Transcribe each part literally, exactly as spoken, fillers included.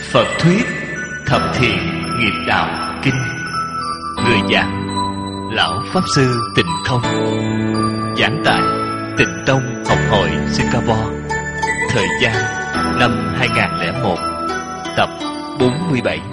Phật thuyết Thập Thiện Nghiệp Đạo Kinh. Người giảng Lão Pháp Sư Tịnh Không. Giảng tại Tịnh Tông Học Hội Singapore. Thời gian năm hai nghìn lẻ một. Tập bốn mươi bảy.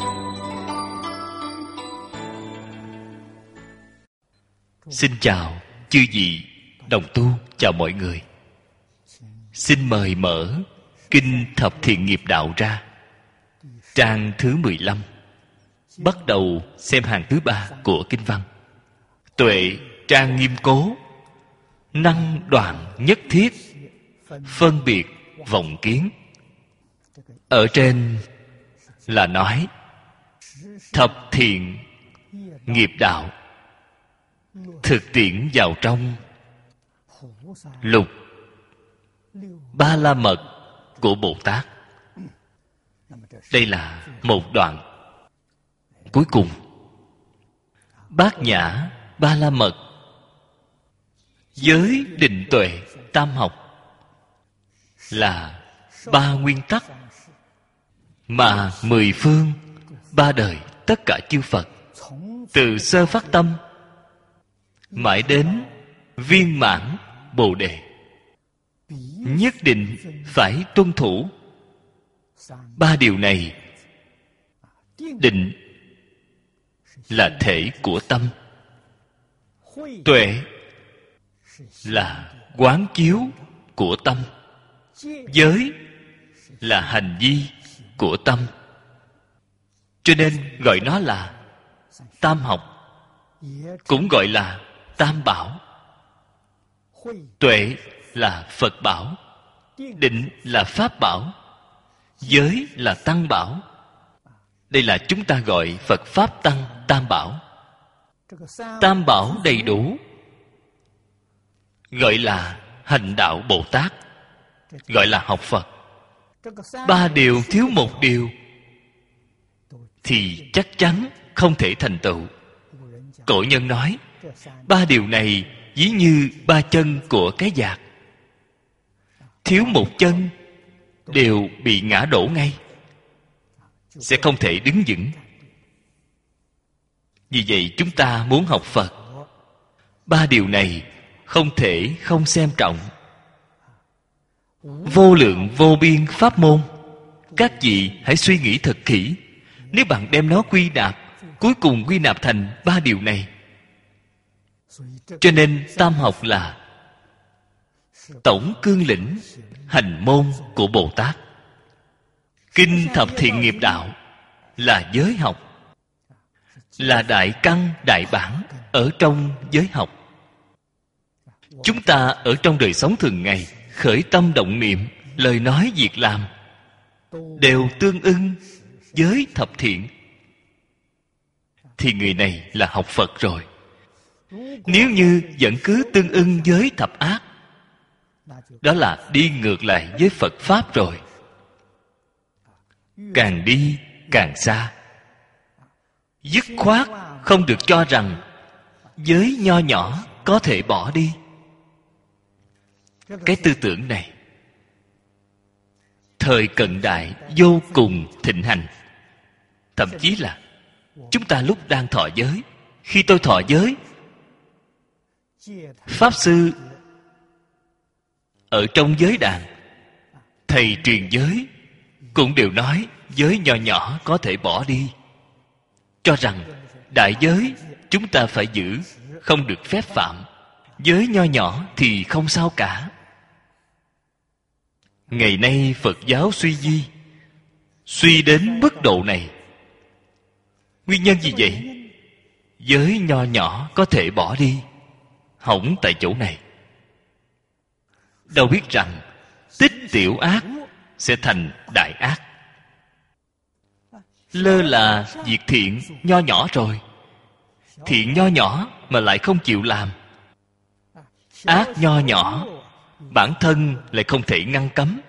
Xin chào chư vị đồng tu, chào mọi người. Xin mời mở Kinh Thập Thiện Nghiệp Đạo ra, trang thứ mười lăm. Bắt đầu xem hàng thứ ba của kinh văn. Tuệ trang nghiêm cố, năng đoạn nhất thiết, phân biệt vọng kiến. Ở trên là nói thập thiện nghiệp đạo thực tiễn vào trong lục ba la mật của Bồ Tát. Đây là một đoạn cuối cùng. Bát nhã ba la mật, giới định tuệ tam học là ba nguyên tắc mà mười phương ba đời tất cả chư Phật từ sơ phát tâm mãi đến viên mãn Bồ Đề nhất định phải tuân thủ. Ba điều này, định là thể của tâm, tuệ là quán chiếu của tâm, giới là hành vi của tâm. Cho nên gọi nó là tam học, cũng gọi là tam bảo. Tuệ là Phật bảo, định là Pháp bảo, giới là Tăng bảo. Đây là chúng ta gọi Phật Pháp Tăng tam bảo. Tam bảo đầy đủ gọi là hành đạo Bồ Tát, gọi là học Phật. Ba điều thiếu một điều thì chắc chắn không thể thành tựu. Cổ nhân nói ba điều này ví như ba chân của cái vạc, thiếu một chân đều bị ngã đổ ngay, sẽ không thể đứng vững. Vì vậy chúng ta muốn học Phật, ba điều này không thể không xem trọng. Vô lượng vô biên pháp môn, các vị hãy suy nghĩ thật kỹ. Nếu bạn đem nó quy nạp, cuối cùng quy nạp thành ba điều này. Cho nên tam học là tổng cương lĩnh hành môn của Bồ Tát. Kinh Thập Thiện Nghiệp Đạo là giới học, là đại căn đại bản ở trong giới học. Chúng ta ở trong đời sống thường ngày, khởi tâm động niệm, lời nói việc làm đều tương ưng với thập thiện, thì người này là học Phật rồi. Nếu như vẫn cứ tương ưng với thập ác, đó là đi ngược lại với Phật Pháp rồi. Càng đi càng xa. Dứt khoát không được cho rằng giới nho nhỏ có thể bỏ đi. Cái tư tưởng này thời cận đại vô cùng thịnh hành. Thậm chí là chúng ta lúc đang thọ giới, khi tôi thọ giới, Pháp Sư ở trong giới đàn, thầy truyền giới cũng đều nói giới nho nhỏ có thể bỏ đi, cho rằng đại giới chúng ta phải giữ, không được phép phạm. Giới nho nhỏ thì không sao cả. Ngày nay Phật giáo suy vi, suy đến mức độ này. Nguyên nhân gì vậy? Giới nho nhỏ có thể bỏ đi, hỏng tại chỗ này. Đâu biết rằng tích tiểu ác sẽ thành đại ác. Lơ là việc thiện nho nhỏ rồi, thiện nho nhỏ mà lại không chịu làm, ác nho nhỏ bản thân lại không thể ngăn cấm.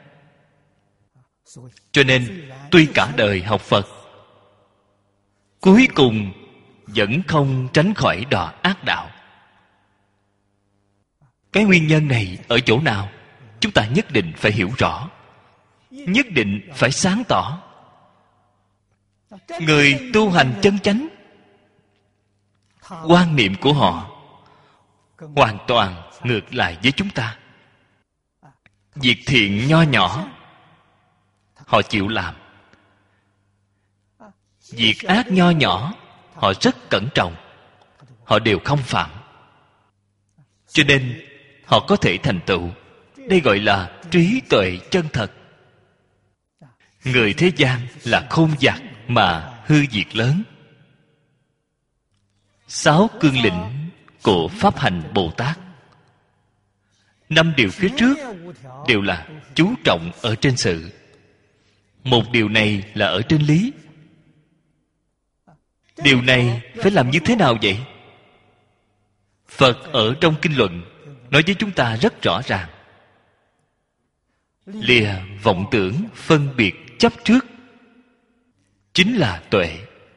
Cho nên tuy cả đời học Phật, cuối cùng vẫn không tránh khỏi đọa ác đạo. Cái nguyên nhân này ở chỗ nào? Chúng ta nhất định phải hiểu rõ, nhất định phải sáng tỏ. Người tu hành chân chánh, quan niệm của họ hoàn toàn ngược lại với chúng ta. Việc thiện nho nhỏ họ chịu làm, việc ác nho nhỏ họ rất cẩn trọng, họ đều không phạm. Cho nên họ có thể thành tựu. Đây gọi là trí tuệ chân thật. Người thế gian là khôn vặt mà hư việc lớn. Sáu cương lĩnh của Pháp hành Bồ Tát, năm điều phía trước đều là chú trọng ở trên sự. Một điều này là ở trên lý. Điều này phải làm như thế nào vậy? Phật ở trong kinh luận nói với chúng ta rất rõ ràng. Lìa vọng tưởng phân biệt chấp trước chính là tuệ.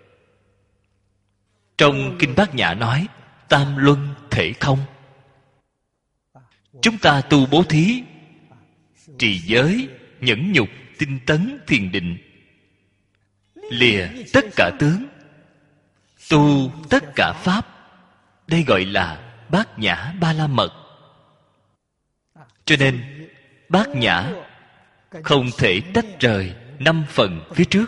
Trong kinh Bát Nhã nói tam luân thể không. Chúng ta tu bố thí, trì giới, nhẫn nhục, tinh tấn, thiền định, lìa tất cả tướng, tu tất cả pháp. Đây gọi là Bát Nhã Ba La Mật. Cho nên Bát Nhã không thể tách rời năm phần phía trước.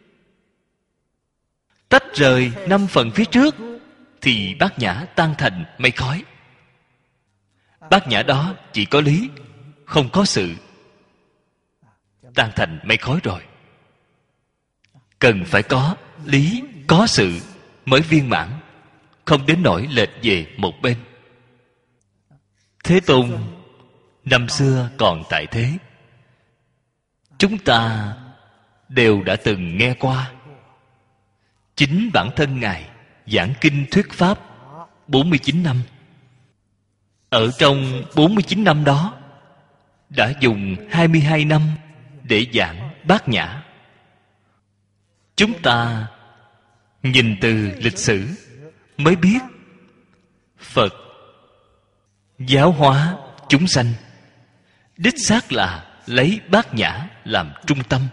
Tách rời năm phần phía trước thì Bát Nhã tan thành mây khói. Bát Nhã đó chỉ có lý, không có sự, tan thành mây khói rồi. Cần phải có lý, có sự mới viên mãn, không đến nỗi lệch về một bên. Thế Tôn năm xưa còn tại thế, chúng ta đều đã từng nghe qua. Chính bản thân Ngài giảng kinh thuyết pháp bốn mươi chín năm. Ở trong bốn mươi chín năm đó đã dùng hai mươi hai năm để giảng Bát Nhã. Chúng ta nhìn từ lịch sử mới biết Phật giáo hóa chúng sanh đích xác là lấy Bát Nhã làm trung tâm.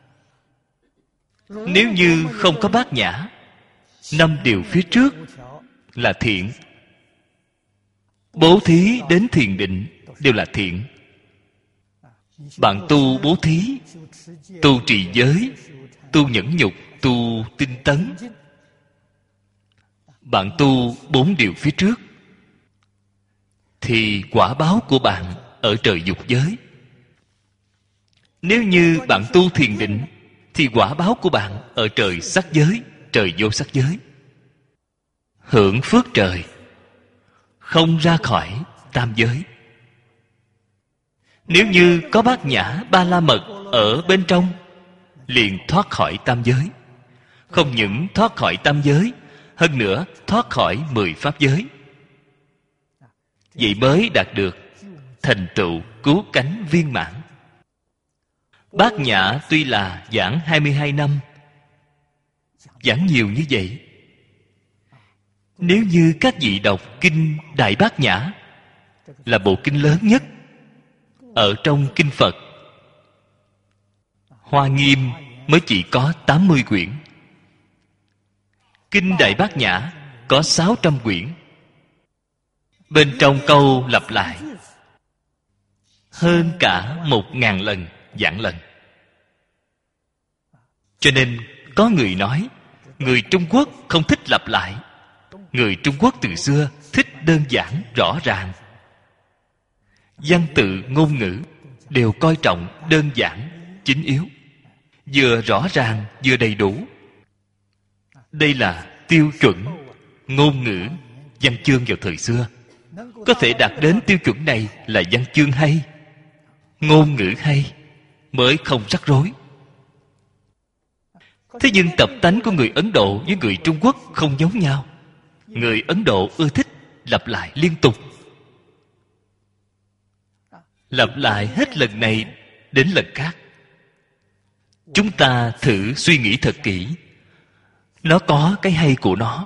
Nếu như không có Bát Nhã, năm điều phía trước là thiện, bố thí đến thiền định đều là thiện. Bạn tu bố thí, tu trì giới, tu nhẫn nhục, tu tinh tấn, bạn tu bốn điều phía trước, thì quả báo của bạn ở trời dục giới. Nếu như bạn tu thiền định, thì quả báo của bạn ở trời sắc giới, trời vô sắc giới. Hưởng phước trời, không ra khỏi tam giới. Nếu như có Bát Nhã Ba La Mật ở bên trong, liền thoát khỏi tam giới. Không những thoát khỏi tam giới, hơn nữa thoát khỏi mười pháp giới. Vậy mới đạt được thành tựu cứu cánh viên mãn. Bát Nhã tuy là giảng hai mươi hai năm, giảng nhiều như vậy. Nếu như các vị đọc kinh Đại Bát Nhã, là bộ kinh lớn nhất ở trong kinh Phật, Hoa Nghiêm mới chỉ có tám mươi quyển. Kinh Đại Bát Nhã có sáu trăm quyển. Bên trong câu lặp lại hơn cả một ngàn lần giảng lần. Cho nên có người nói người Trung Quốc không thích lặp lại. Người Trung Quốc từ xưa thích đơn giản rõ ràng. Văn tự ngôn ngữ đều coi trọng đơn giản chính yếu, vừa rõ ràng vừa đầy đủ. Đây là tiêu chuẩn ngôn ngữ văn chương vào thời xưa. Có thể đạt đến tiêu chuẩn này là văn chương hay, ngôn ngữ hay, mới không rắc rối. Thế nhưng tập tánh của người Ấn Độ với người Trung Quốc không giống nhau. Người Ấn Độ ưa thích lặp lại liên tục, lặp lại hết lần này đến lần khác. Chúng ta thử suy nghĩ thật kỹ, nó có cái hay của nó.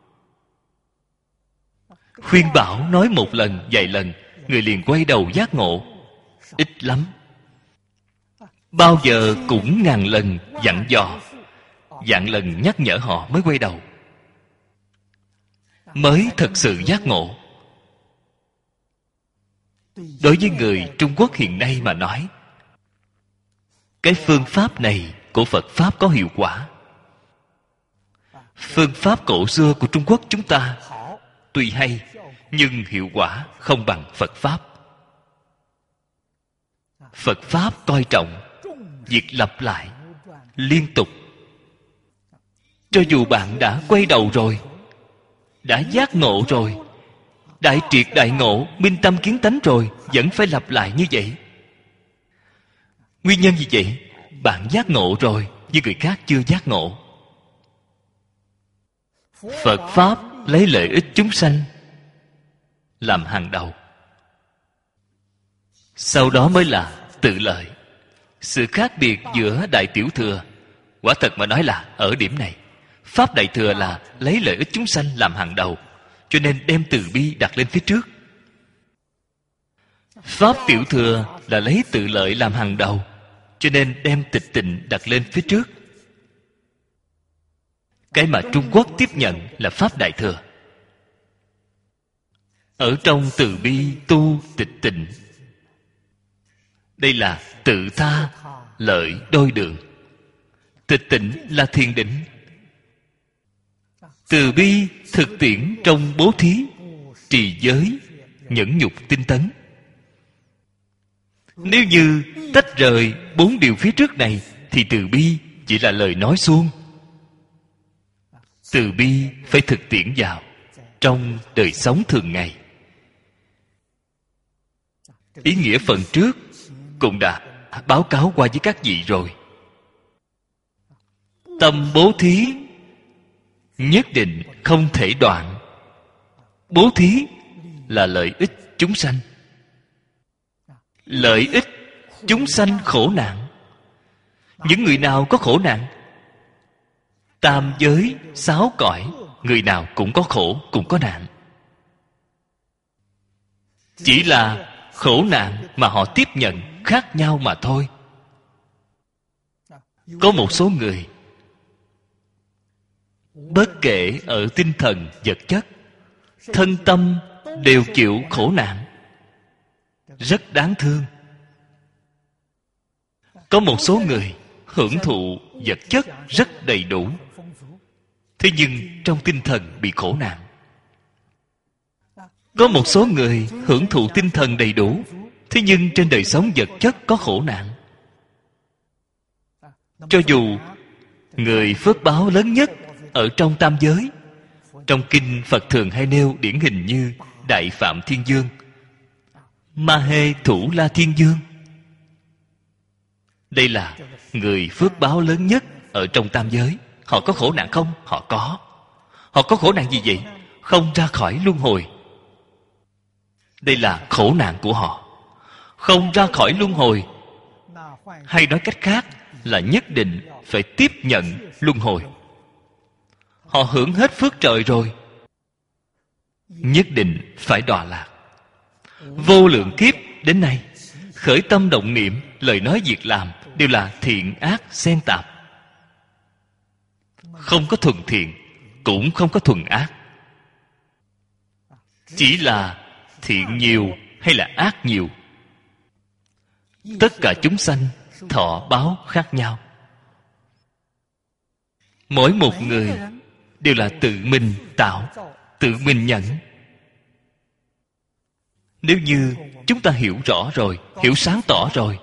Khuyên bảo nói một lần, vài lần, người liền quay đầu giác ngộ. Ít lắm. Bao giờ cũng ngàn lần dặn dò, vạn lần nhắc nhở họ mới quay đầu, mới thật sự giác ngộ. Đối với người Trung Quốc hiện nay mà nói, cái phương pháp này của Phật Pháp có hiệu quả. Phương pháp cổ xưa của Trung Quốc chúng ta tuy hay, nhưng hiệu quả không bằng Phật Pháp. Phật Pháp coi trọng việc lặp lại liên tục. Cho dù bạn đã quay đầu rồi, đã giác ngộ rồi, đại triệt đại ngộ, minh tâm kiến tánh rồi, vẫn phải lặp lại như vậy. Nguyên nhân gì vậy? Bạn giác ngộ rồi, nhưng người khác chưa giác ngộ. Phật Pháp lấy lợi ích chúng sanh làm hàng đầu, sau đó mới là tự lợi. Sự khác biệt giữa Đại Tiểu Thừa, quả thật mà nói là ở điểm này. Pháp Đại Thừa là lấy lợi ích chúng sanh làm hàng đầu, cho nên đem từ bi đặt lên phía trước. Pháp Tiểu Thừa là lấy tự lợi làm hàng đầu, cho nên đem tịch tịnh đặt lên phía trước. Cái mà Trung Quốc tiếp nhận là Pháp Đại Thừa. Ở trong từ bi tu tịch tịnh, đây là tự tha lợi đôi đường. Tịch tịnh là thiền định. Từ bi thực tiễn trong bố thí, trì giới, nhẫn nhục tinh tấn. Nếu như tách rời bốn điều phía trước này, thì từ bi chỉ là lời nói suông. Từ bi phải thực tiễn vào trong đời sống thường ngày. Ý nghĩa phần trước cũng đã báo cáo qua với các vị rồi. Tâm bố thí nhất định không thể đoạn. Bố thí là lợi ích chúng sanh. Lợi ích chúng sanh khổ nạn. Những người nào có khổ nạn? Tam giới, sáu cõi, người nào cũng có khổ, cũng có nạn. Chỉ là khổ nạn mà họ tiếp nhận khác nhau mà thôi. Có một số người bất kể ở tinh thần, vật chất, thân tâm đều chịu khổ nạn, rất đáng thương. Có một số người hưởng thụ vật chất rất đầy đủ, thế nhưng trong tinh thần bị khổ nạn. Có một số người hưởng thụ tinh thần đầy đủ, thế nhưng trên đời sống vật chất có khổ nạn. Cho dù người phước báo lớn nhất ở trong tam giới, trong kinh Phật thường hay nêu điển hình như Đại Phạm Thiên Dương, Ma Hê Thủ La Thiên Dương. Đây là người phước báo lớn nhất ở trong tam giới. Họ có khổ nạn không? Họ có. Họ có khổ nạn gì vậy? Không ra khỏi luân hồi. Đây là khổ nạn của họ. Không ra khỏi luân hồi, hay nói cách khác là nhất định phải tiếp nhận luân hồi. Họ hưởng hết phước trời rồi, nhất định phải đọa lạc. Vô lượng kiếp đến nay, khởi tâm động niệm, lời nói việc làm đều là thiện ác xen tạp. Không có thuần thiện, cũng không có thuần ác. Chỉ là thiện nhiều hay là ác nhiều. Tất cả chúng sanh thọ báo khác nhau. Mỗi một người đều là tự mình tạo, tự mình nhận. Nếu như chúng ta hiểu rõ rồi, hiểu sáng tỏ rồi,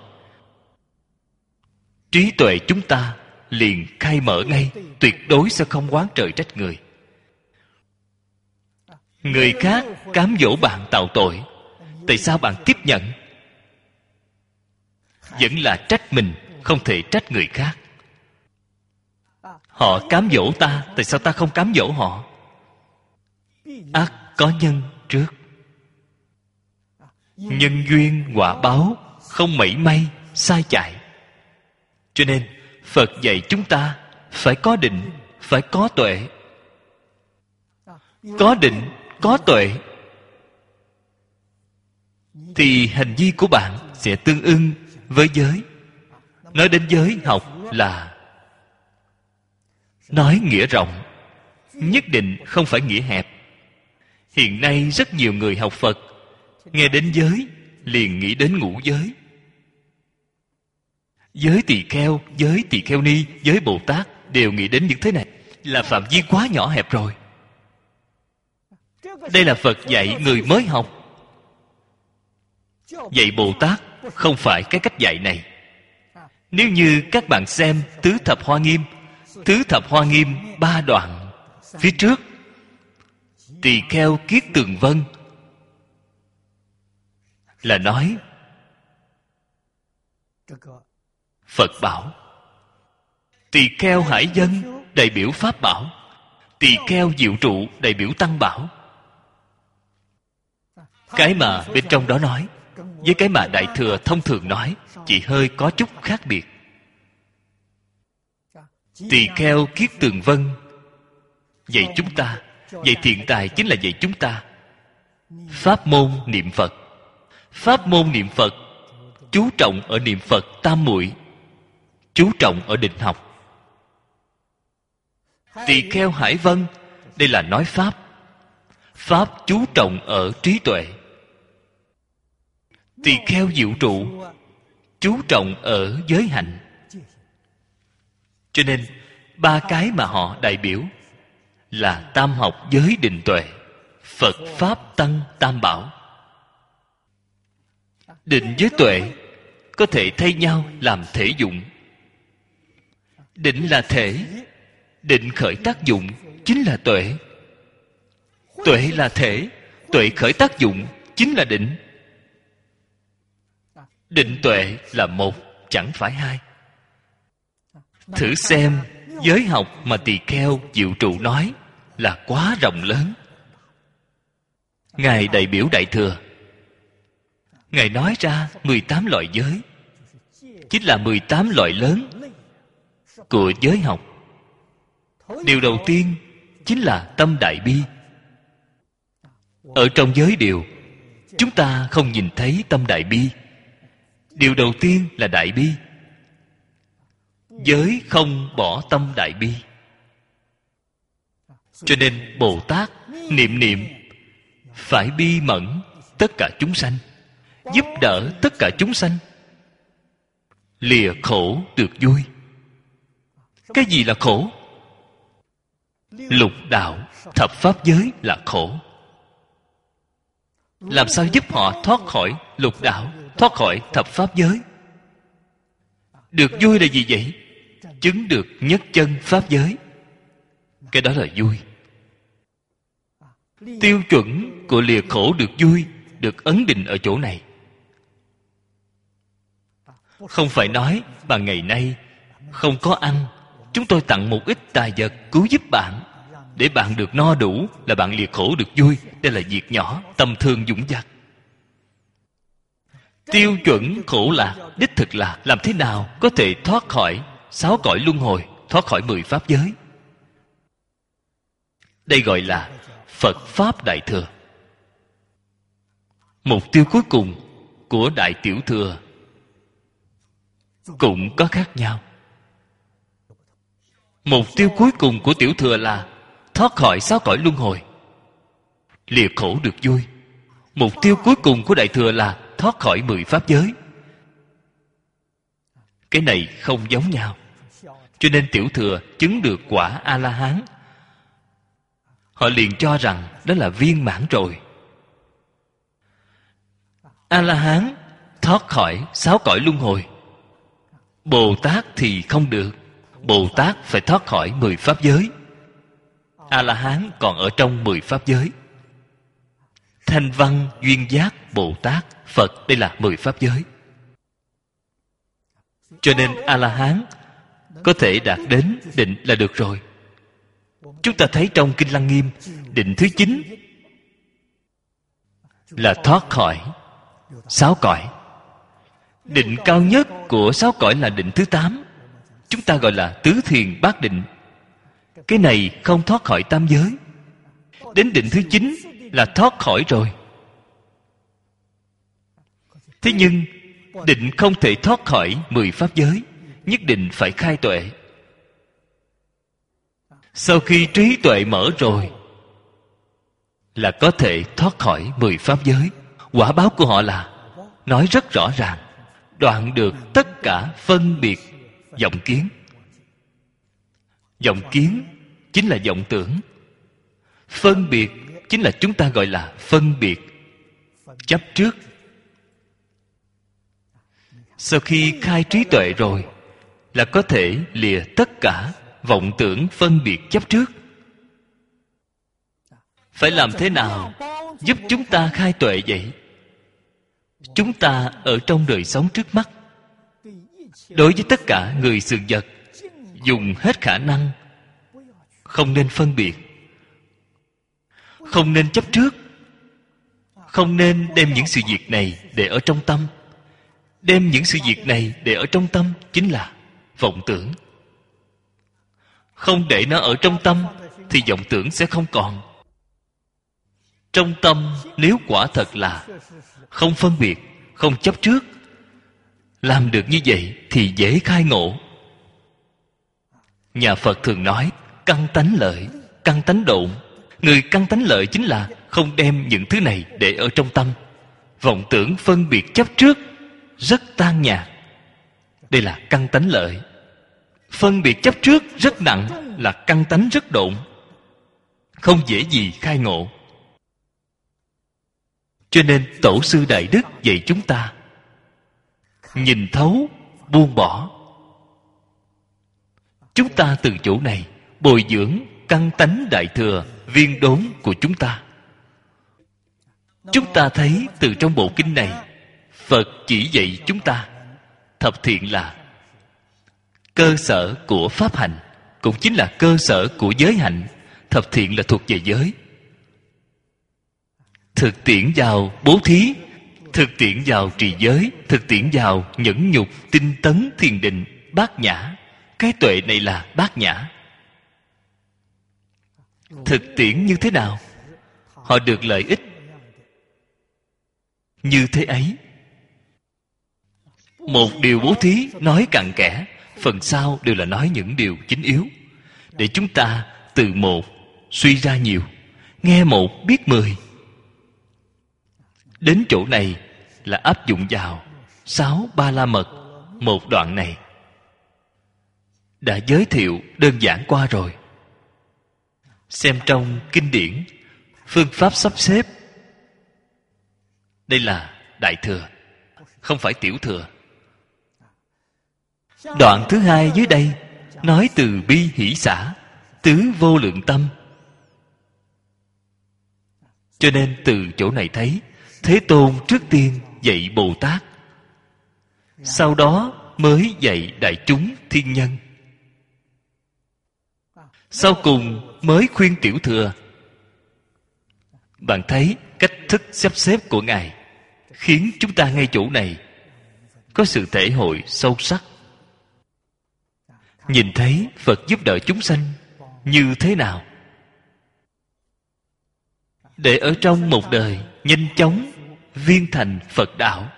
trí tuệ chúng ta liền khai mở ngay, tuyệt đối sẽ không oán trời trách người. Người khác cám dỗ bạn tạo tội, tại sao bạn tiếp nhận? Vẫn là trách mình, không thể trách người khác. Họ cám dỗ ta, tại sao ta không cám dỗ họ? Ác có nhân trước. Nhân duyên quả báo không mảy may sai chạy. Cho nên Phật dạy chúng ta phải có định, phải có tuệ. Có định, có tuệ, thì hành vi của bạn sẽ tương ưng với giới. Nói đến giới học là nói nghĩa rộng, nhất định không phải nghĩa hẹp. Hiện nay rất nhiều người học Phật, nghe đến giới liền nghĩ đến ngũ giới. Giới tỳ kheo, giới tỳ kheo ni, giới Bồ Tát đều nghĩ đến những thế này, là phạm vi quá nhỏ hẹp rồi. Đây là Phật dạy người mới học. Dạy Bồ Tát không phải cái cách dạy này. Nếu như các bạn xem Tứ Thập Hoa Nghiêm, Tứ Thập Hoa Nghiêm ba đoạn phía trước, tỳ kheo Kiết Tường Vân là nói Phật bảo, tỳ kheo Hải Dân đại biểu Pháp bảo, tỳ kheo Diệu Trụ đại biểu Tăng bảo. Cái mà bên trong đó nói với cái mà Đại Thừa thông thường nói chỉ hơi có chút khác biệt. Tỳ kheo Kiết Tường Vân dạy chúng ta, dạy thiện tài chính là dạy chúng ta pháp môn niệm Phật. Pháp môn niệm Phật chú trọng ở niệm Phật tam muội, chú trọng ở định học. Tỳ kheo Hải Vân đây là nói Pháp. Pháp chú trọng ở trí tuệ. Tỳ kheo Diệu Trụ chú trọng ở giới hạnh. Cho nên ba cái mà họ đại biểu là tam học giới định tuệ, Phật Pháp Tăng Tam Bảo. Định với tuệ có thể thay nhau làm thể dụng. Định là thể, định khởi tác dụng chính là tuệ. Tuệ là thể, tuệ khởi tác dụng chính là định. Định tuệ là một, chẳng phải hai. Thử xem giới học mà tỳ kheo Diệu Trụ nói là quá rộng lớn. Ngài đại biểu Đại Thừa, Ngài nói ra mười tám loại giới, chính là mười tám loại lớn của giới học. Điều đầu tiên chính là tâm đại bi. Ở trong giới điều, chúng ta không nhìn thấy tâm đại bi. Điều đầu tiên là đại bi. Giới không bỏ tâm đại bi. Cho nên Bồ Tát niệm niệm phải bi mẫn tất cả chúng sanh, giúp đỡ tất cả chúng sanh, lìa khổ được vui. Cái gì là khổ? Lục đạo thập pháp giới là khổ. Làm sao giúp họ thoát khỏi lục đạo, thoát khỏi thập pháp giới? Được vui là gì vậy? Chứng được nhất chân pháp giới. Cái đó là vui. Tiêu chuẩn của lìa khổ được vui được ấn định ở chỗ này. Không phải nói mà ngày nay không có ăn, chúng tôi tặng một ít tài vật cứu giúp bạn để bạn được no đủ là bạn lìa khổ được vui. Đây là việc nhỏ, tầm thường dũng dạc. Tiêu chuẩn khổ lạc đích thực là làm thế nào có thể thoát khỏi sáu cõi luân hồi, thoát khỏi mười pháp giới. Đây gọi là Phật Pháp Đại Thừa. Mục tiêu cuối cùng của Đại Tiểu Thừa cũng có khác nhau. Mục tiêu cuối cùng của Tiểu Thừa là thoát khỏi sáu cõi luân hồi, lìa khổ được vui. Mục tiêu cuối cùng của Đại Thừa là thoát khỏi mười pháp giới. Cái này không giống nhau. Cho nên Tiểu Thừa chứng được quả A-la-hán, họ liền cho rằng đó là viên mãn rồi. A-la-hán thoát khỏi sáu cõi luân hồi. Bồ Tát thì không được. Bồ Tát phải thoát khỏi mười pháp giới. A-la-hán còn ở trong mười pháp giới. Thanh Văn, Duyên Giác, Bồ Tát, Phật, đây là mười pháp giới. Cho nên A-la-hán có thể đạt đến định là được rồi. Chúng ta thấy trong Kinh Lăng Nghiêm, định thứ chín là thoát khỏi sáu cõi. Định cao nhất của sáu cõi là định thứ tám. Chúng ta gọi là tứ thiền bát định. Cái này không thoát khỏi tam giới. Đến định thứ chín là thoát khỏi rồi. Thế nhưng định không thể thoát khỏi mười pháp giới, nhất định phải khai tuệ. Sau khi trí tuệ mở rồi là có thể thoát khỏi mười pháp giới. Quả báo của họ là nói rất rõ ràng, đoạn được tất cả phân biệt vọng kiến. Vọng kiến chính là vọng tưởng. Phân biệt chính là chúng ta gọi là phân biệt chấp trước. Sau khi khai trí tuệ rồi là có thể lìa tất cả vọng tưởng phân biệt chấp trước. Phải làm thế nào giúp chúng ta khai tuệ vậy? Chúng ta ở trong đời sống trước mắt, đối với tất cả người sự vật, dùng hết khả năng, không nên phân biệt, không nên chấp trước, không nên đem những sự việc này để ở trong tâm. Đem những sự việc này để ở trong tâm chính là vọng tưởng. Không để nó ở trong tâm thì vọng tưởng sẽ không còn. Trong tâm nếu quả thật là không phân biệt, không chấp trước, làm được như vậy thì dễ khai ngộ. Nhà Phật thường nói căn tánh lợi, căn tánh độn. Người căn tánh lợi chính là không đem những thứ này để ở trong tâm. Vọng tưởng phân biệt chấp trước rất tan nhạt. Đây là căn tánh lợi. Phân biệt chấp trước rất nặng là căn tánh rất độn, không dễ gì khai ngộ. Cho nên Tổ sư Đại Đức dạy chúng ta nhìn thấu, buông bỏ. Chúng ta từ chỗ này bồi dưỡng căn tánh đại thừa viên đốn của chúng ta. Chúng ta thấy từ trong bộ kinh này, Phật chỉ dạy chúng ta thập thiện là cơ sở của pháp hành, cũng chính là cơ sở của giới hạnh. Thập thiện là thuộc về giới. Thực tiễn vào bố thí, thực tiễn vào trì giới, thực tiễn vào nhẫn nhục, tinh tấn, thiền định, bát nhã. Cái tuệ này là bát nhã. Thực tiễn như thế nào? Họ được lợi ích như thế ấy. Một điều bố thí nói cặn kẽ, phần sau đều là nói những điều chính yếu, để chúng ta từ một suy ra nhiều, nghe một biết mười. Đến chỗ này là áp dụng vào sáu ba la mật. Một đoạn này đã giới thiệu đơn giản qua rồi. Xem trong kinh điển phương pháp sắp xếp, đây là đại thừa, không phải tiểu thừa. Đoạn thứ hai dưới đây nói từ bi hỷ xả, tứ vô lượng tâm. Cho nên từ chỗ này thấy Thế Tôn trước tiên dạy Bồ Tát, sau đó mới dạy đại chúng thiên nhân, sau cùng mới khuyên tiểu thừa. Bạn thấy cách thức sắp xếp của Ngài khiến chúng ta ngay chỗ này có sự thể hội sâu sắc, nhìn thấy Phật giúp đỡ chúng sanh như thế nào, để ở trong một đời nhanh chóng viên thành Phật đạo.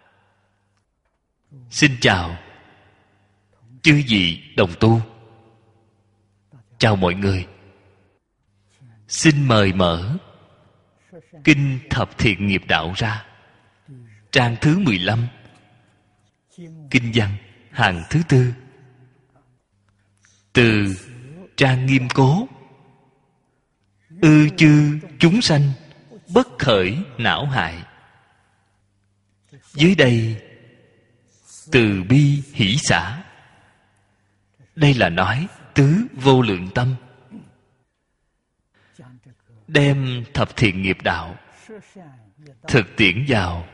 Xin chào chư vị đồng tu, chào mọi người. Xin mời mở Kinh Thập Thiện Nghiệp Đạo ra, trang thứ mười lăm, kinh văn hàng thứ tư. Từ trang nghiêm cố: ư chư chúng sanh bất khởi não hại. Dưới đây từ bi hỷ xả, đây là nói tứ vô lượng tâm. Đem thập thiện nghiệp đạo thực tiễn vào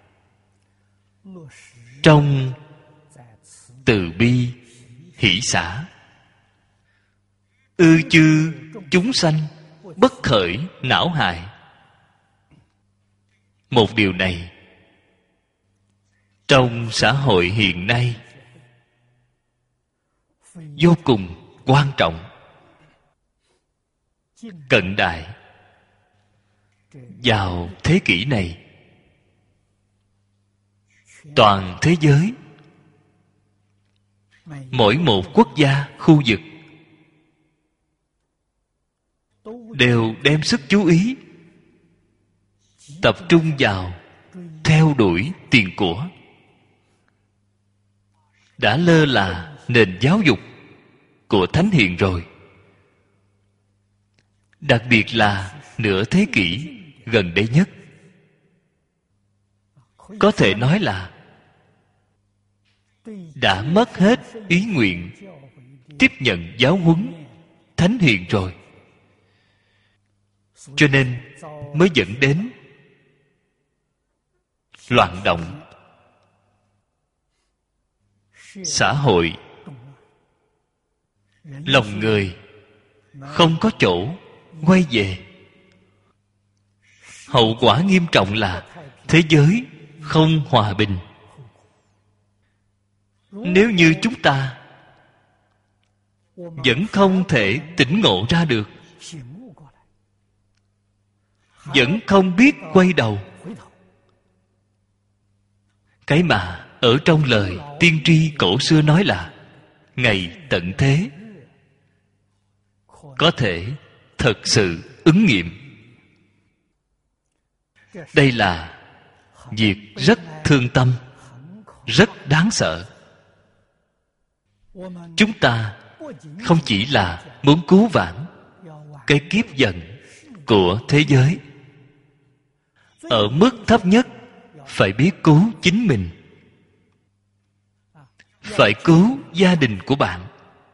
trong từ bi hỷ xả. Ư chư chúng sanh bất khởi não hại. Một điều này trong xã hội hiện nay vô cùng quan trọng. Cận đại, vào thế kỷ này, toàn thế giới, mỗi một quốc gia, khu vực đều đem sức chú ý tập trung vào theo đuổi tiền của, đã lơ là nền giáo dục của Thánh Hiền rồi. Đặc biệt là nửa thế kỷ gần đây nhất, có thể nói là đã mất hết ý nguyện tiếp nhận giáo huấn Thánh Hiền rồi. Cho nên mới dẫn đến loạn động xã hội, lòng người không có chỗ quay về. Hậu quả nghiêm trọng là thế giới không hòa bình. Nếu như chúng ta vẫn không thể tỉnh ngộ ra được, vẫn không biết quay đầu, cái mà ở trong lời tiên tri cổ xưa nói là ngày tận thế, có thể thật sự ứng nghiệm. Đây là việc rất thương tâm, rất đáng sợ. Chúng ta không chỉ là muốn cứu vãn cái kiếp dần của thế giới, ở mức thấp nhất phải biết cứu chính mình, phải cứu gia đình của bạn.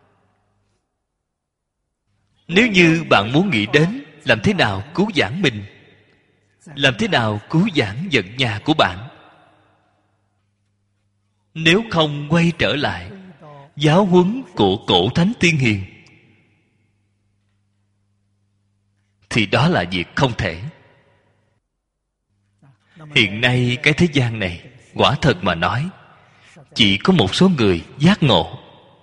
Nếu như bạn muốn nghĩ đến làm thế nào cứu vãn mình, làm thế nào cứu vãn giận nhà của bạn, nếu không quay trở lại giáo huấn của cổ thánh tiên hiền, thì đó là việc không thể. Hiện nay cái thế gian này, quả thật mà nói, chỉ có một số người giác ngộ,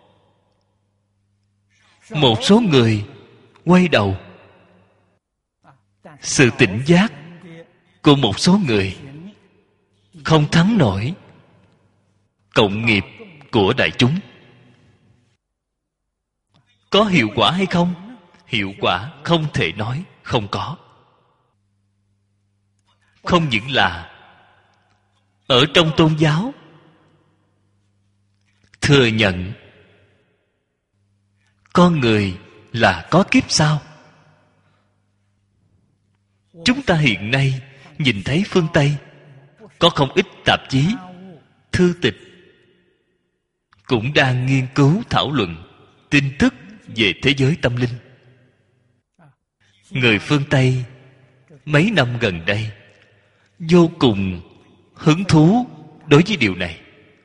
một số người quay đầu. Sự tỉnh giác của một số người không thắng nổi cộng nghiệp của đại chúng. Có hiệu quả hay không? Hiệu quả không thể nói không có. Không những là ở trong tôn giáo thừa nhận con người là có kiếp sau. Chúng ta hiện nay nhìn thấy phương Tây có không ít tạp chí, thư tịch cũng đang nghiên cứu thảo luận tin tức về thế giới tâm linh. Người phương Tây mấy năm gần đây vô cùng hứng thú đối với điều này,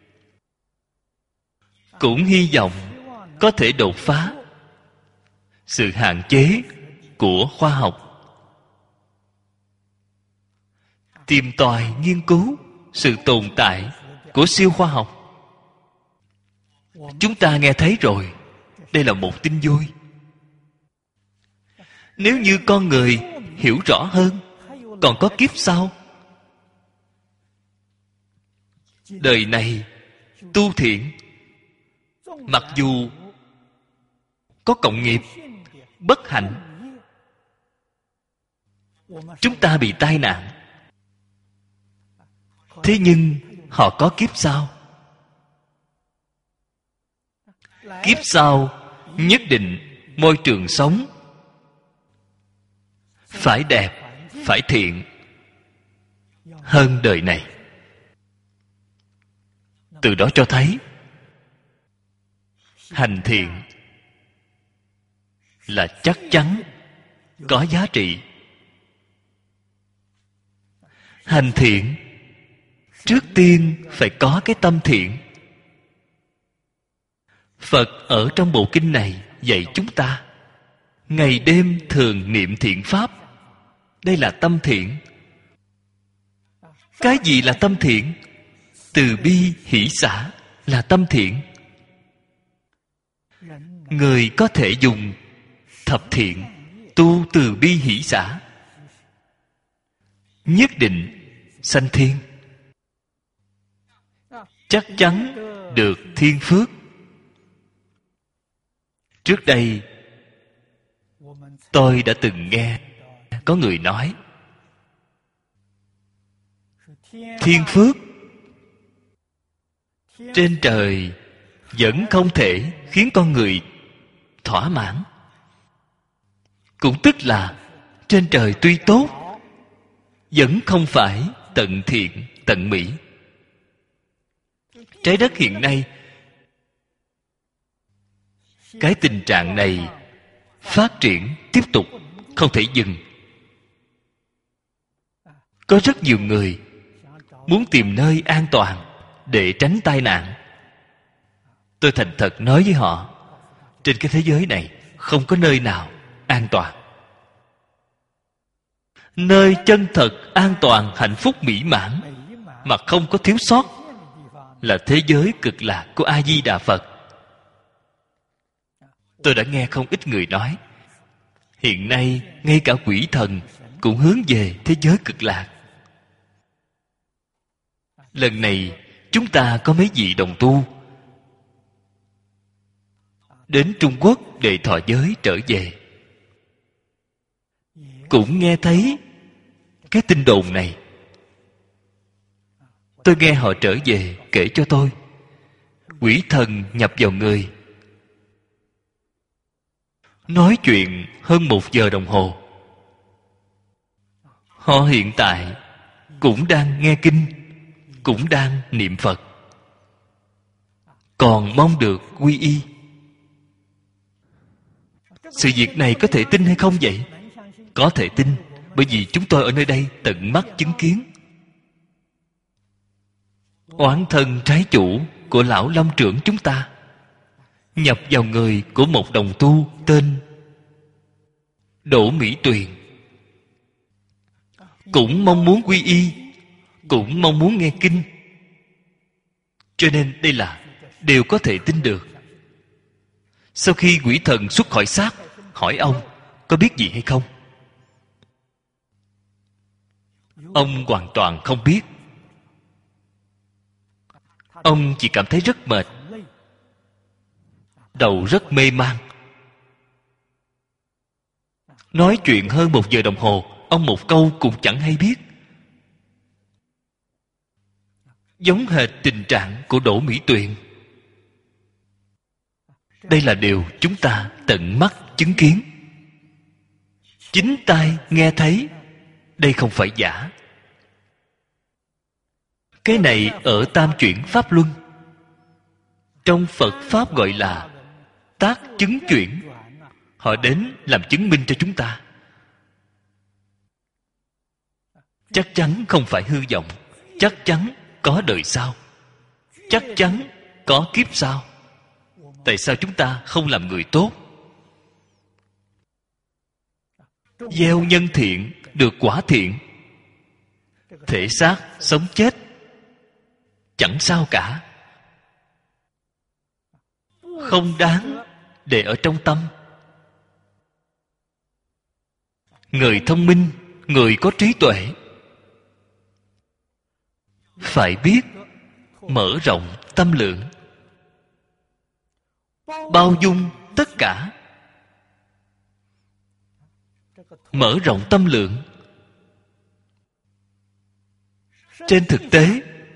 cũng hy vọng có thể đột phá sự hạn chế của khoa học, tìm tòi nghiên cứu sự tồn tại của siêu khoa học. Chúng ta nghe thấy rồi, đây là một tin vui. Nếu như con người hiểu rõ hơn còn có kiếp sau, đời này tu thiện, mặc dù có cộng nghiệp bất hạnh, chúng ta bị tai nạn, thế nhưng họ có kiếp sau. Kiếp sau nhất định môi trường sống phải đẹp, phải thiện hơn đời này. Từ đó cho thấy hành thiện là chắc chắn có giá trị. Hành thiện trước tiên phải có cái tâm thiện. Phật ở trong bộ kinh này dạy chúng ta ngày đêm thường niệm thiện pháp. Đây là tâm thiện. Cái gì là tâm thiện? Từ bi hỷ xả là tâm thiện. Người có thể dùng thập thiện tu từ bi hỷ xả, nhất định sanh thiên, chắc chắn được thiên phước. Trước đây Tôi đã từng nghe có người nói thiên phước trên trời vẫn không thể khiến con người thỏa mãn. Cũng tức là trên trời tuy tốt, vẫn không phải tận thiện tận mỹ. Trái đất hiện nay, cái tình trạng này phát triển tiếp tục, không thể dừng. Có rất nhiều người muốn tìm nơi an toàn để tránh tai nạn. Tôi thành thật nói với họ, trên cái thế giới này không có nơi nào an toàn. Nơi chân thật, an toàn, hạnh phúc, mỹ mãn mà không có thiếu sót là thế giới cực lạc của A Di Đà Phật. Tôi đã nghe không ít người nói, hiện nay ngay cả quỷ thần cũng hướng về thế giới cực lạc. Lần này chúng ta có mấy vị đồng tu đến Trung Quốc để thọ giới trở về, cũng nghe thấy cái tin đồn này. Tôi nghe họ trở về kể cho tôi, quỷ thần nhập vào người, nói chuyện hơn một giờ đồng hồ. Họ hiện tại cũng đang nghe kinh, cũng đang niệm Phật, còn mong được quy y. Sự việc này có thể tin hay không vậy? Có thể tin, bởi vì chúng tôi ở nơi đây tận mắt chứng kiến. Oán thân trái chủ của lão lâm trưởng chúng ta nhập vào người của một đồng tu tên Đỗ Mỹ Tuyền, cũng mong muốn quy y, cũng mong muốn nghe kinh. Cho nên đây là đều có thể tin được. Sau khi quỷ thần xuất khỏi xác, hỏi ông có biết gì hay không? Ông hoàn toàn không biết. Ông chỉ cảm thấy rất mệt, đầu rất mê man. Nói chuyện hơn một giờ đồng hồ, ông một câu cũng chẳng hay biết. Giống hệt tình trạng của Đỗ Mỹ Tuyền. Đây là điều chúng ta tận mắt chứng kiến, chính tai nghe thấy. Đây không phải giả. Cái này ở tam chuyển pháp luân, trong Phật Pháp gọi là tác chứng chuyển. Họ đến làm chứng minh cho chúng ta. Chắc chắn không phải hư vọng, chắc chắn có đời sau, chắc chắn có kiếp sau. Tại sao chúng ta không làm người tốt? Gieo nhân thiện được quả thiện. Thể xác sống chết chẳng sao cả, không đáng để ở trong tâm. Người thông minh, người có trí tuệ phải biết mở rộng tâm lượng, bao dung tất cả. Mở rộng tâm lượng, trên thực tế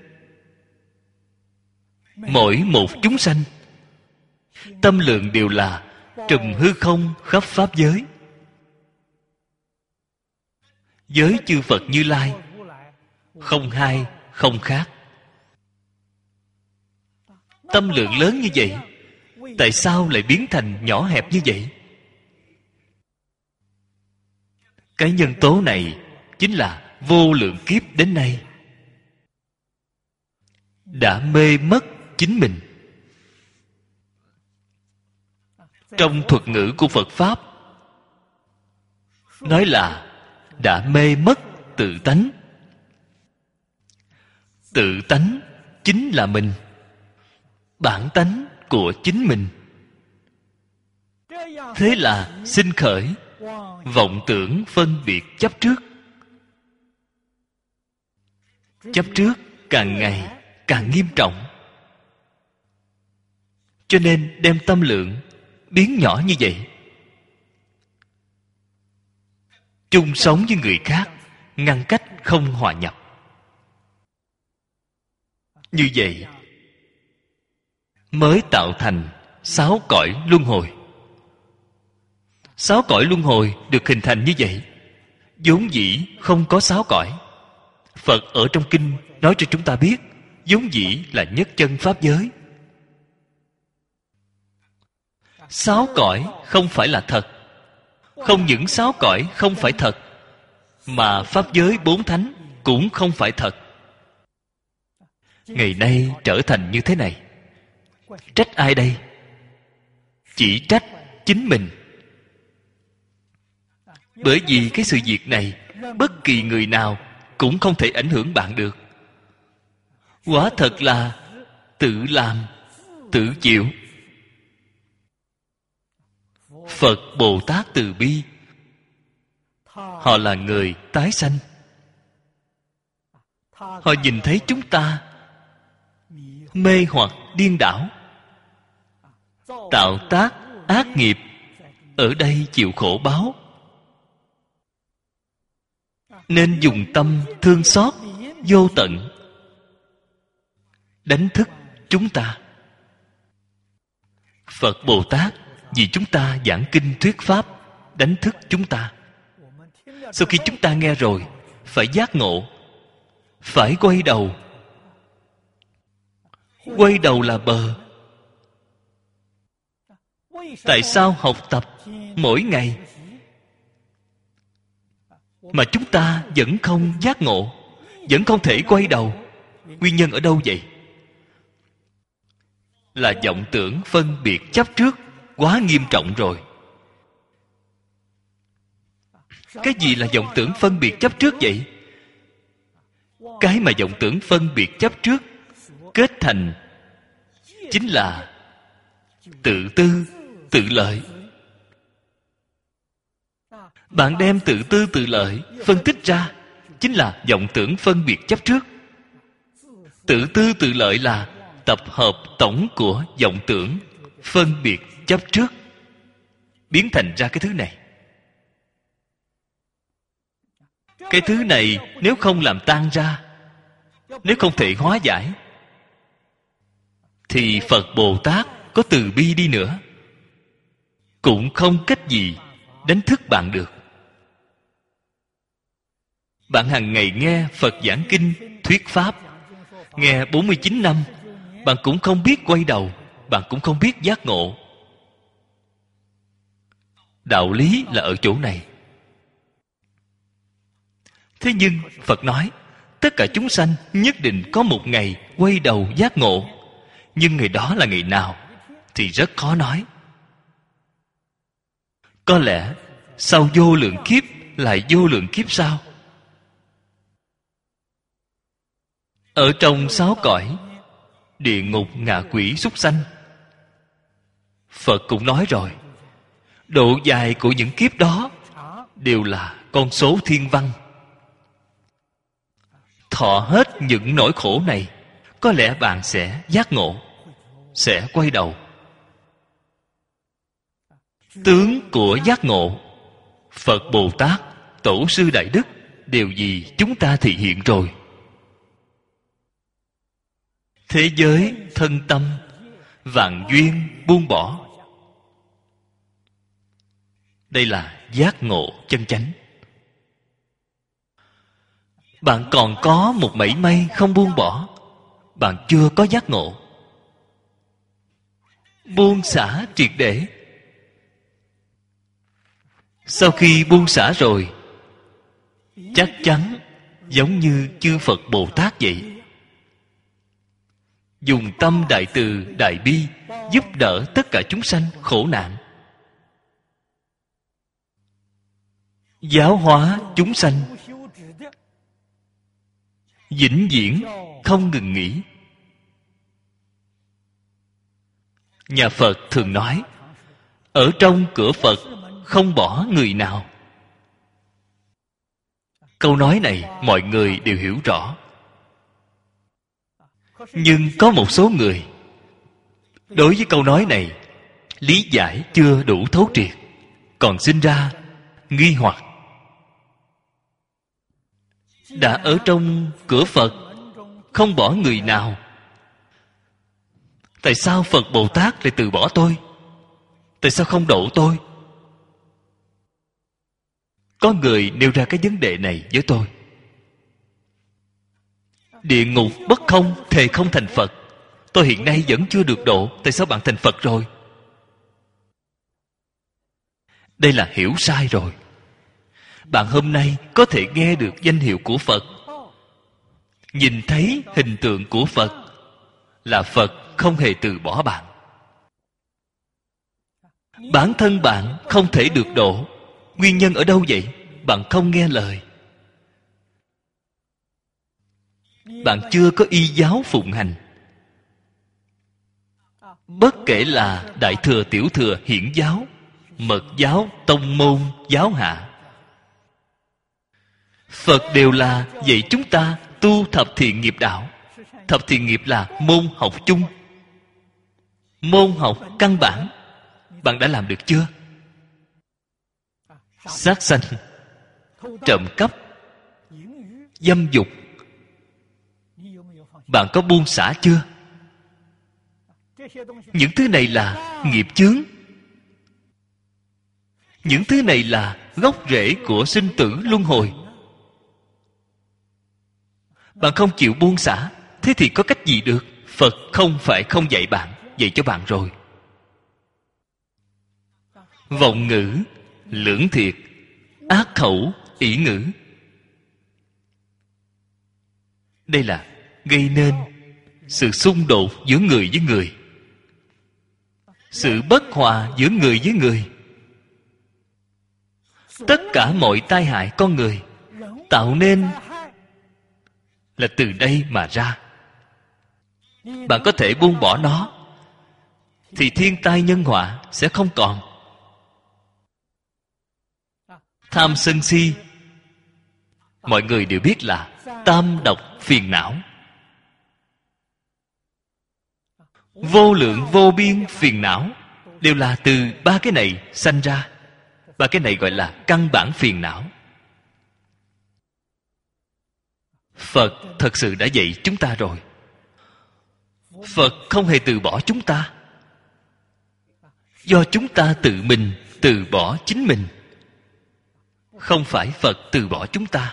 mỗi một chúng sanh tâm lượng đều là trùm hư không khắp pháp giới. Giới chư Phật Như Lai không hai không khác. Tâm lượng lớn như vậy, tại sao lại biến thành nhỏ hẹp như vậy? Cái nhân tố này chính là vô lượng kiếp đến nay đã mê mất chính mình. Trong thuật ngữ của Phật Pháp nói là đã mê mất tự tánh. Tự tánh chính là mình, bản tánh của chính mình. Thế là sinh khởi vọng tưởng phân biệt chấp trước. Chấp trước càng ngày càng nghiêm trọng, cho nên đem tâm lượng biến nhỏ như vậy. chung sống với người khác, ngăn cách không hòa nhập. Như vậy mới tạo thành sáu cõi luân hồi. Sáu cõi luân hồi được hình thành như vậy. Vốn dĩ không có sáu cõi. Phật ở trong kinh nói cho chúng ta biết, vốn dĩ là nhất chân pháp giới. Sáu cõi không phải là thật. Không những sáu cõi không phải thật, mà pháp giới bốn thánh cũng không phải thật. Ngày nay trở thành như thế này. Trách ai đây? Chỉ trách chính mình. Bởi vì cái sự việc này, bất kỳ người nào cũng không thể ảnh hưởng bạn được. Quả thật là tự làm, tự chịu. Phật Bồ Tát từ bi, họ là người tái sanh. Họ nhìn thấy chúng ta mê hoặc điên đảo, tạo tác ác nghiệp, ở đây chịu khổ báo, nên dùng tâm thương xót vô tận, đánh thức chúng ta. Phật Bồ Tát vì chúng ta giảng kinh thuyết pháp, đánh thức chúng ta. Sau khi chúng ta nghe rồi, phải giác ngộ, phải quay đầu. Quay đầu là bờ. Tại sao học tập mỗi ngày mà chúng ta vẫn không giác ngộ, vẫn không thể quay đầu? Nguyên nhân ở đâu vậy? Là vọng tưởng phân biệt chấp trước quá nghiêm trọng rồi. Cái gì là vọng tưởng phân biệt chấp trước vậy? Cái mà vọng tưởng phân biệt chấp trước kết thành chính là tự tư, tự lợi. Bạn đem tự tư tự lợi phân tích ra, chính là vọng tưởng phân biệt chấp trước. Tự tư tự lợi là tập hợp tổng của vọng tưởng phân biệt chấp trước, biến thành ra cái thứ này. Cái thứ này nếu không làm tan ra, nếu không thể hóa giải, thì Phật Bồ Tát có từ bi đi nữa cũng không cách gì đánh thức bạn được. Bạn hàng ngày nghe Phật giảng kinh thuyết pháp, nghe bốn mươi chín năm, bạn cũng không biết quay đầu, bạn cũng không biết giác ngộ. Đạo lý là ở chỗ này. Thế nhưng Phật nói tất cả chúng sanh nhất định có một ngày quay đầu giác ngộ. Nhưng ngày đó là ngày nào thì rất khó nói. Có lẽ sau vô lượng kiếp lại vô lượng kiếp sau. Ở trong sáu cõi địa ngục, ngạ quỷ, súc sanh, Phật cũng nói rồi, độ dài của những kiếp đó đều là con số thiên văn. Thọ hết những nỗi khổ này, có lẽ bạn sẽ giác ngộ, sẽ quay đầu. Tướng của giác ngộ, Phật Bồ Tát, Tổ sư Đại Đức đều vì chúng ta thị hiện rồi. Thế giới thân tâm vạn duyên buông bỏ, đây là giác ngộ chân chánh. Bạn còn có một mảy may không buông bỏ, bạn chưa có giác ngộ. Buông xả triệt để. Sau khi buông xả rồi, chắc chắn giống như chư Phật Bồ Tát vậy, dùng tâm đại từ đại bi giúp đỡ tất cả chúng sanh khổ nạn, giáo hóa chúng sanh, vĩnh viễn không ngừng nghỉ. Nhà Phật thường nói, ở trong cửa Phật không bỏ người nào. Câu nói này mọi người đều hiểu rõ. Nhưng có một số người đối với câu nói này lý giải chưa đủ thấu triệt, còn sinh ra nghi hoặc. đã ở trong cửa Phật, không bỏ người nào, tại sao Phật Bồ Tát lại từ bỏ tôi? Tại sao không độ tôi? Có người nêu ra cái vấn đề này với tôi. Địa ngục bất không, thề không thành Phật. Tôi hiện nay vẫn chưa được độ, tại sao bạn thành Phật rồi? Đây là hiểu sai rồi. Bạn hôm nay có thể nghe được danh hiệu của Phật, nhìn thấy hình tượng của Phật, là Phật không hề từ bỏ bạn. Bản thân bạn không thể được độ. Nguyên nhân ở đâu vậy? Bạn không nghe lời. Bạn chưa có y giáo phụng hành. Bất kể là Đại Thừa, Tiểu Thừa, Hiển giáo, Mật giáo, Tông môn, giáo hạ, Phật đều là dạy chúng ta tu thập thiện nghiệp đạo. Thập thiện nghiệp là môn học chung, môn học căn bản. Bạn đã làm được chưa? Sát sanh, trộm cắp, dâm dục, bạn có buông xả chưa? Những thứ này là nghiệp chướng. Những thứ này là gốc rễ của sinh tử luân hồi. Bạn không chịu buông xả, thế thì có cách gì được? Phật không phải không dạy bạn, dạy cho bạn rồi. Vọng ngữ, lưỡng thiệt, ác khẩu, ỷ ngữ, đây là gây nên sự xung đột giữa người với người, sự bất hòa giữa người với người. Tất cả mọi tai hại con người tạo nên là từ đây mà ra. Bạn có thể buông bỏ nó, thì thiên tai nhân họa sẽ không còn. Tham sân si, mọi người đều biết là tam độc phiền não. Vô lượng vô biên phiền não đều là từ ba cái này sanh ra. Ba cái này gọi là căn bản phiền não. Phật thật sự đã dạy chúng ta rồi. Phật không hề từ bỏ chúng ta. Do chúng ta tự mình từ bỏ chính mình, không phải Phật từ bỏ chúng ta.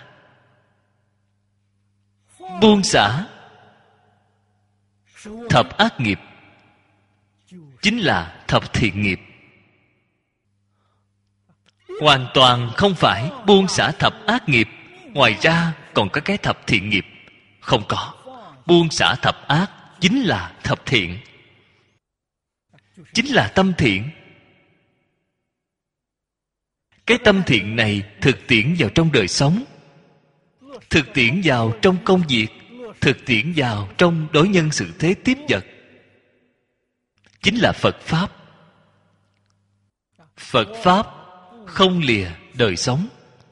Buông xả thập ác nghiệp chính là thập thiện nghiệp. Hoàn toàn không phải buông xả thập ác nghiệp, ngoài ra còn có cái thập thiện nghiệp. Không có. Buông xả thập ác chính là thập thiện, chính là tâm thiện. Cái tâm thiện này thực tiễn vào trong đời sống, thực tiễn vào trong công việc, thực tiễn vào trong đối nhân xử thế tiếp vật, chính là Phật Pháp. Phật Pháp không lìa đời sống.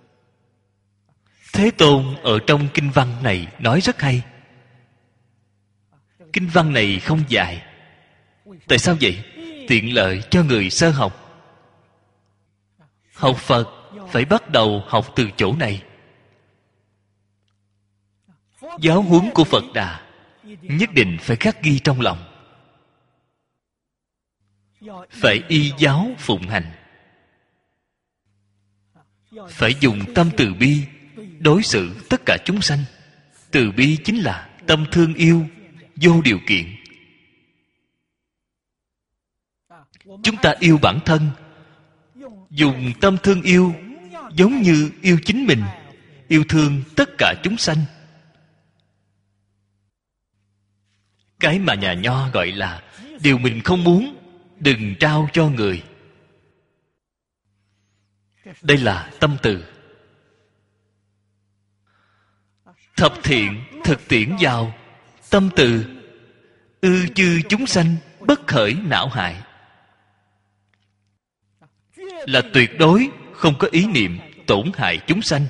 Thế Tôn ở trong kinh văn này nói rất hay. Kinh văn này không dài. Tại sao vậy? Tiện lợi cho người sơ học. Học Phật phải bắt đầu học từ chỗ này. Giáo huấn của Phật Đà nhất định phải khắc ghi trong lòng, phải y giáo phụng hành, phải dùng tâm từ bi đối xử tất cả chúng sanh. Từ bi chính là tâm thương yêu vô điều kiện. Chúng ta yêu bản thân, dùng tâm thương yêu giống như yêu chính mình, yêu thương tất cả chúng sanh. Cái mà nhà Nho gọi là điều mình không muốn đừng trao cho người. Đây là tâm từ. Thập thiện thực tiễn vào tâm từ. Ư chư chúng sanh bất khởi não hại, là tuyệt đối không có ý niệm tổn hại chúng sanh.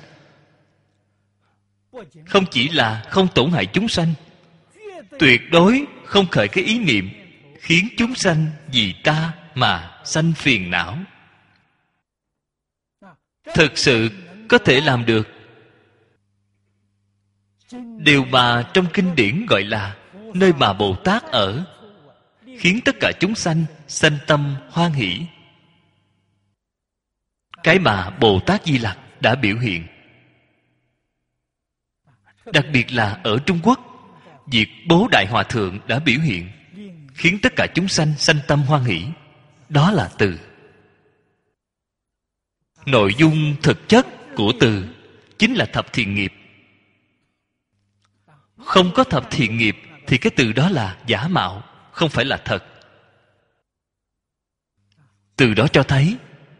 Không chỉ là không tổn hại chúng sanh, tuyệt đối không khởi cái ý niệm khiến chúng sanh vì ta mà sanh phiền não. Thực sự có thể làm được. Điều mà trong kinh điển gọi là nơi mà Bồ Tát ở, khiến tất cả chúng sanh sanh tâm hoan hỷ. Cái mà Bồ Tát Di Lặc đã biểu hiện. Đặc biệt là ở Trung Quốc, việc Bố Đại Hòa Thượng đã biểu hiện, khiến tất cả chúng sanh sanh tâm hoan hỷ. Đó là từ. Nội dung thực chất của từ chính là thập thiện nghiệp. Không có thập thiện nghiệp thì cái từ đó là giả mạo, không phải là thật. Từ đó cho thấy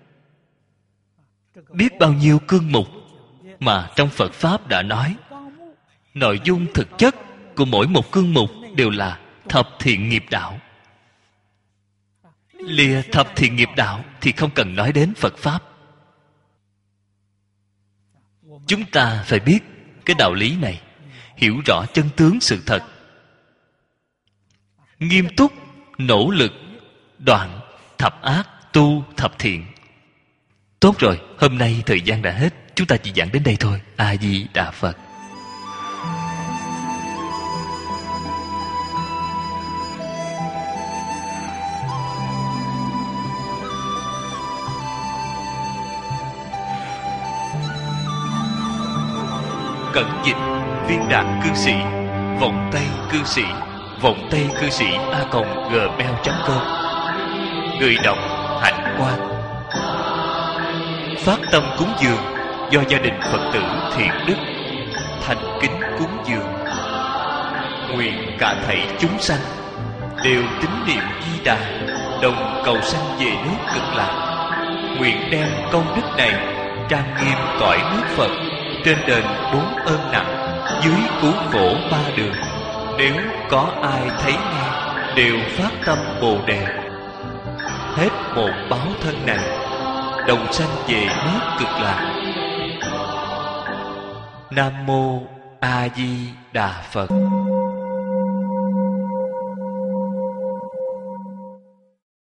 biết bao nhiêu cương mục mà trong Phật Pháp đã nói. Nội dung thực chất của mỗi một cương mục đều là thập thiện nghiệp đạo. Lìa thập thiện nghiệp đạo thì không cần nói đến Phật Pháp. Chúng ta phải biết cái đạo lý này, hiểu rõ chân tướng sự thật, nghiêm túc nỗ lực đoạn thập ác, tu thập thiện. Tốt rồi, hôm nay thời gian đã hết, chúng ta chỉ giảng đến đây thôi. A Di Đà Phật. Cẩn dịch Viên Đạt Cư Sĩ, Vọng Tây Cư Sĩ, Vọng Tây Cư Sĩ a còng gmail chấm com. Người đọc Hạnh Quang. Phát tâm cúng dường do gia đình Phật tử Thiện Đức thành kính cúng dường. Nguyện cả thảy chúng sanh đều tín niệm Di Đà, đồng cầu sanh về nước Cực Lạc. Nguyện đem công đức này trang nghiêm cõi nước Phật, trên đền bốn ơn nặng, dưới cứu khổ ba đường. Nếu có ai thấy nghe đều phát tâm Bồ Đề, hết một báo thân này đồng sanh về nước Cực Lạc. Nam mô A Di Đà Phật.